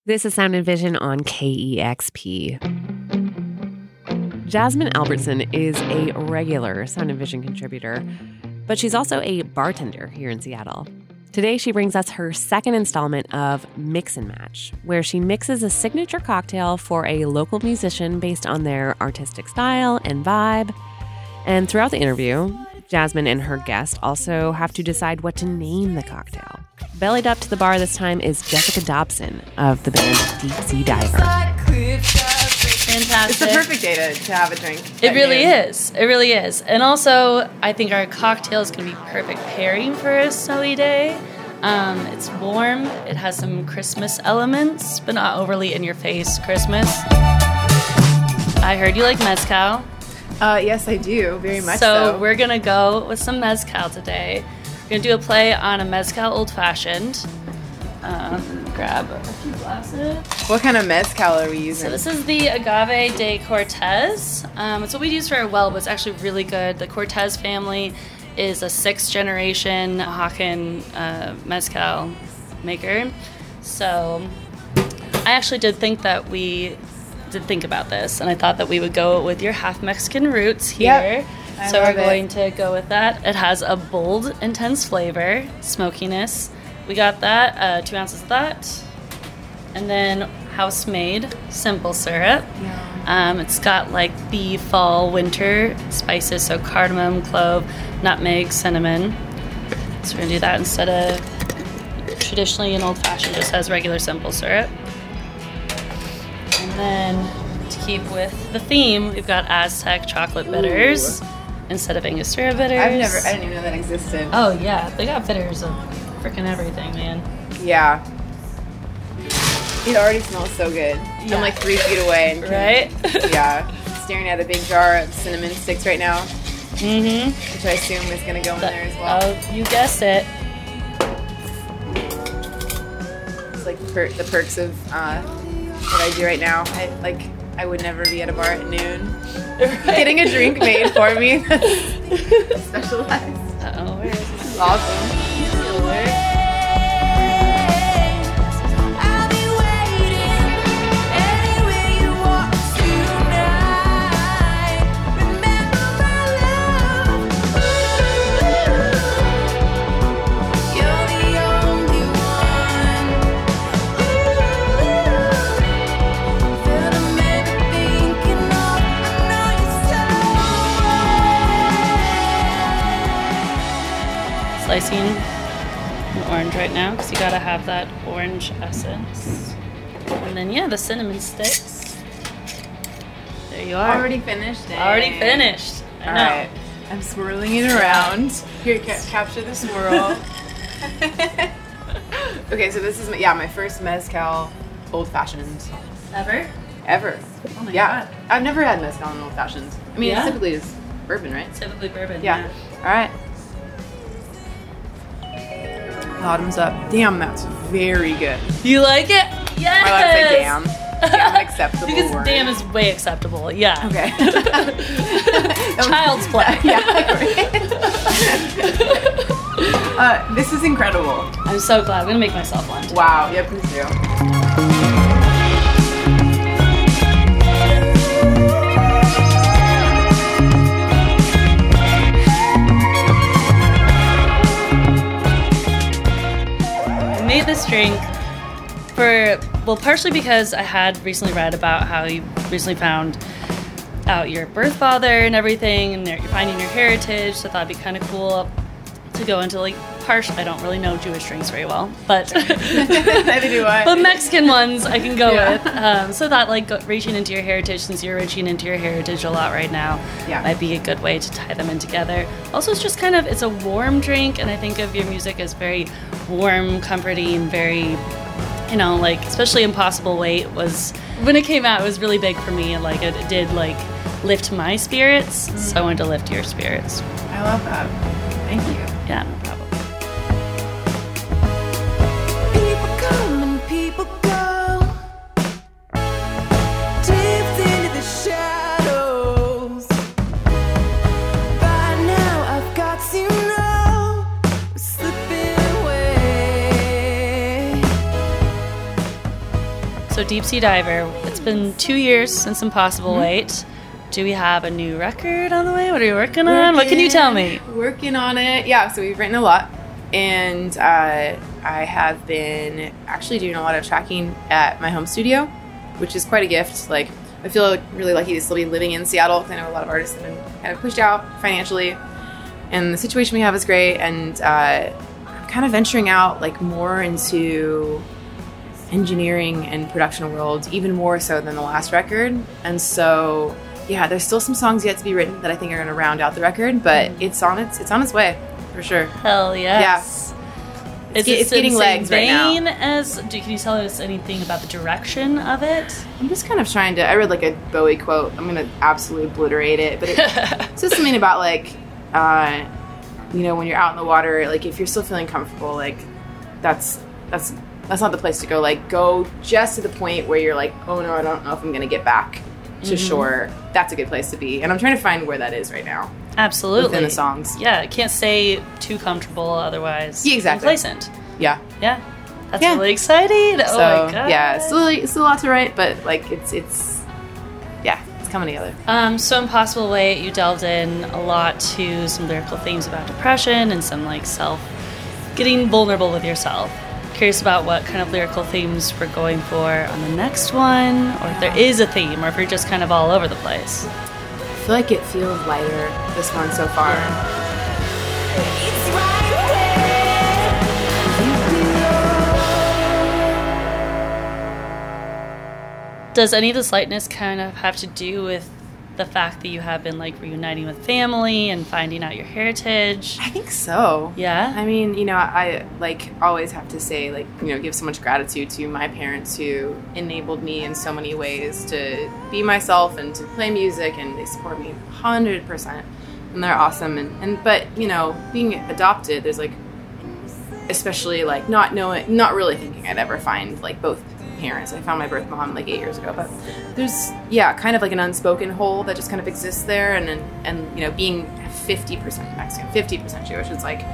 This is Sound and Vision on KEXP. Jasmine Albertson is a regular Sound and Vision contributor, but she's also a bartender here in Seattle. Today, she brings us her second installment of Mix and Match, where she mixes a signature cocktail for a local musician based on their artistic style and vibe. And throughout the interview, Jasmine and her guest also have to decide what to name the cocktail. Bellied up to the bar this time is Jessica Dobson of the band Deep Sea Diver. Fantastic. It's the perfect day to have a drink. It really is. It really is. And also, I think our cocktail is going to be perfect pairing for a snowy day. It's warm. It has some Christmas elements, but not overly in-your-face Christmas. I heard you like mezcal. Yes, I do. Very much so. So we're going to go with some mezcal today. We're going to do a play on a mezcal old-fashioned. Grab a few glasses. What kind of mezcal are we using? So this is the Agave de Cortez. It's what we use for our well, but it's actually really good. The Cortez family is a 6th generation Oaxacan mezcal maker. So I actually did think about this, and I thought that we would go with your half Mexican roots here. Yep. So we're going to go with that. It has a bold, intense flavor, smokiness. We got that, 2 ounces of that. And then house-made simple syrup. Yeah. It's got like the fall, winter spices, so cardamom, clove, nutmeg, cinnamon. So we're going to do that instead of traditionally an old-fashioned just has regular simple syrup. And then to keep with the theme, we've got Aztec chocolate bitters instead of Angostura bitters. I didn't even know that existed. Oh yeah, they got bitters of freaking everything, man. Yeah. It already smells so good. Yeah. I'm like 3 feet away. And Right? Yeah. Staring at a big jar of cinnamon sticks right now, Mm-hmm. which I assume is going to go in there as well. Oh, you guessed it. It's like the perks of what I do right now. I would never be at a bar at noon. Getting a drink made for me. Specialized. Uh-oh, where is this? This is awesome. Slicing an orange right now because you gotta have that orange essence. And then the cinnamon sticks. There you are. Already finished. Already finished. I know. Alright. I'm swirling it around. Here, capture the swirl. Okay, so this is my first mezcal old-fashioned Ever? ever. Oh my Yeah. god. I've never had mezcal in old-fashioned. I mean, Yeah? it's typically just bourbon, right? Typically bourbon. Yeah. Alright. Bottoms up. Damn, that's very good. You like it? Yes. I like to say damn. Damn, an acceptable Because word. damn is way acceptable. Yeah. Okay. Child's play. Yeah. This is incredible. I'm so glad. I'm gonna make myself one. Wow. Yeah, please do. Made this drink partially because I had recently read about how you recently found out your birth father and everything, and you're finding your heritage, so I thought it'd be kind of cool to go into like I don't really know Jewish drinks very well, but Neither do I. but Mexican ones I can go with. So that reaching into your heritage, since you're reaching into your heritage a lot right now, might be a good way to tie them in together. Also, it's just it's a warm drink, and I think of your music as very warm, comforting, very, especially Impossible Weight was, when it came out, it was really big for me, and it did lift my spirits, so I wanted to lift your spirits. I love that. Thank you. Yeah, no problem. People come and people go, drifts into the shadows. By now I've got to know we're slipping away. So Deep Sea Diver, it's been 2 years since Impossible Weight. Do we have a new record on the way? What are you working on? What can you tell me? Working on it. Yeah, so we've written a lot. And I have been actually doing a lot of tracking at my home studio, which is quite a gift. Like, I feel really lucky to still be living in Seattle, because I know a lot of artists have been kind of pushed out financially. And the situation we have is great. And I'm kind of venturing out, like, more into engineering and production world, even more so than the last record. And so, yeah, there's still some songs yet to be written that I think are going to round out the record, but it's on its way for sure. Hell yes. Yeah. It's getting legs right now. Can you tell us anything about the direction of it? I'm just kind of trying to. I read like a Bowie quote. I'm going to absolutely obliterate it, but it's just something about like, when you're out in the water, like if you're still feeling comfortable, like that's not the place to go. Like, go just to the point where you're like, oh no, I don't know if I'm going to get back to shore. That's a good place to be. And I'm trying to find where that is right now. Absolutely. Within the songs. Yeah, it can't stay too comfortable, otherwise exactly. complacent. Yeah. Yeah. That's really exciting. So, oh my god. Yeah, still a lot to write, but like it's coming together. So Impossible Weight, you delved in a lot to some lyrical themes about depression and some like getting vulnerable with yourself. Curious about what kind of lyrical themes we're going for on the next one, or if there is a theme, or if you're just kind of all over the place. I feel like it feels lighter, this one so far. It's right where you belong. Does any of this lightness kind of have to do with the fact that you have been like reuniting with family and finding out your heritage? I think so. Yeah? I mean, I like always have to say, like, give so much gratitude to my parents who enabled me in so many ways to be myself and to play music, and they support me 100%. And they're awesome. But, being adopted, there's like, especially like not really thinking I'd ever find like both parents. I found my birth mom like 8 years ago, but there's kind of like an unspoken hole that just kind of exists there, and being 50% Mexican, 50% Jewish, it's like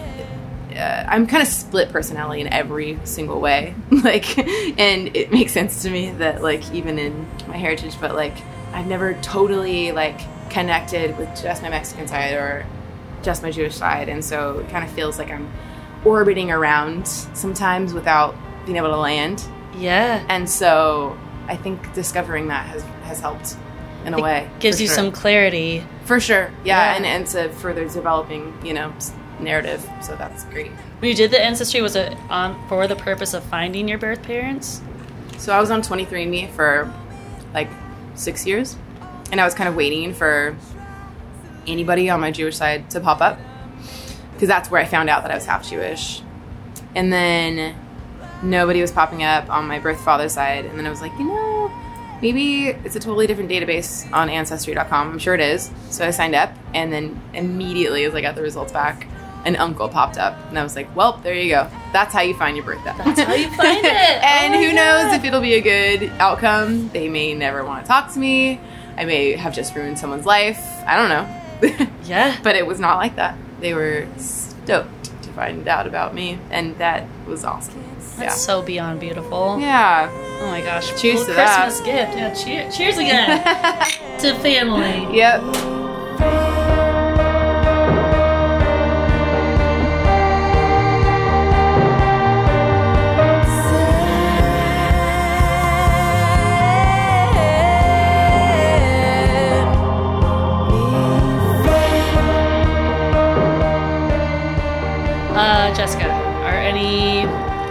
I'm kind of split personality in every single way, like, and it makes sense to me that like even in my heritage, but like I've never totally like connected with just my Mexican side or just my Jewish side, and so it kind of feels like I'm orbiting around sometimes without being able to land. Yeah. And so I think discovering that has helped in a way. Gives you some clarity. For sure. Yeah. And it's a further developing, narrative. So that's great. When you did the ancestry, was it for the purpose of finding your birth parents? So I was on 23andMe for like 6 years. And I was kind of waiting for anybody on my Jewish side to pop up, because that's where I found out that I was half Jewish. And then nobody was popping up on my birth father's side. And then I was like, maybe it's a totally different database on Ancestry.com. I'm sure it is. So I signed up, and then immediately as I got the results back, an uncle popped up. And I was like, well, there you go. That's how you find your birth data. That's how you find it. And who knows if it'll be a good outcome. They may never want to talk to me. I may have just ruined someone's life. I don't know. Yeah. But it was not like that. They were stoked to find out about me. And that was awesome. That's so beyond beautiful. Yeah. Oh my gosh. Cheers to Christmas that. gift. Yeah, cheers again. To family. Yep. Jessica, are any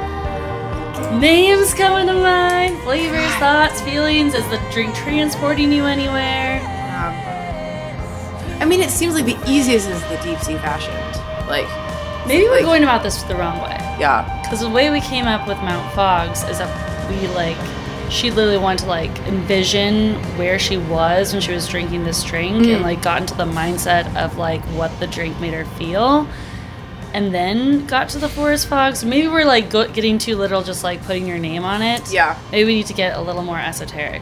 names coming to mind? Flavors, thoughts, feelings? Is the drink transporting you anywhere? I mean, it seems like the easiest is the deep sea fashioned. Like, maybe we're going about this the wrong way. Yeah. Because the way we came up with Mount Fogs is that she literally wanted to envision where she was when she was drinking this drink, and got into the mindset of what the drink made her feel. And then got to the forest fogs. Maybe we're getting too literal, just putting your name on it. Yeah. Maybe we need to get a little more esoteric.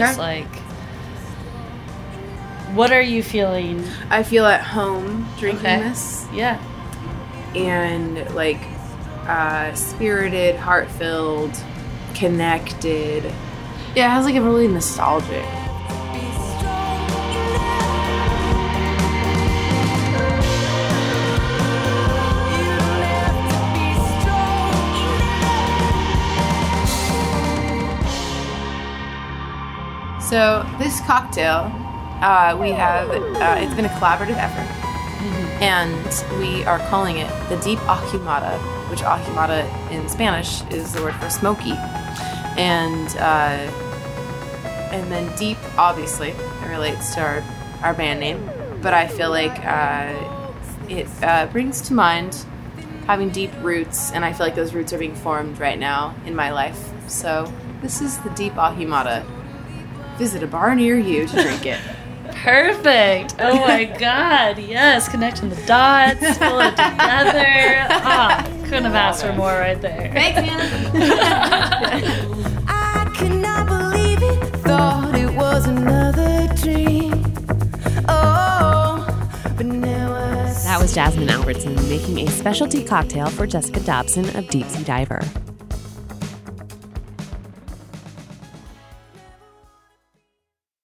What are you feeling? I feel at home drinking this. Yeah. And spirited, heart-filled, connected, Yeah, it has like a really nostalgic. So this cocktail, we have, it's been a collaborative effort, and we are calling it the Deep Ahumada, which ahumada in Spanish is the word for smoky, and then deep, obviously, it relates to our band name, but I feel like it brings to mind having deep roots, and I feel like those roots are being formed right now in my life. So this is the Deep Ahumada. Visit a bar near you to drink it. Perfect. Oh my God. Yes. Connecting the dots. Pull it together. Couldn't have asked for more right there. Thanks, man. I could not believe it. Thought it was another dream. Oh, but now I That was Jasmine Albertson making a specialty cocktail for Jessica Dobson of Deep Sea Diver.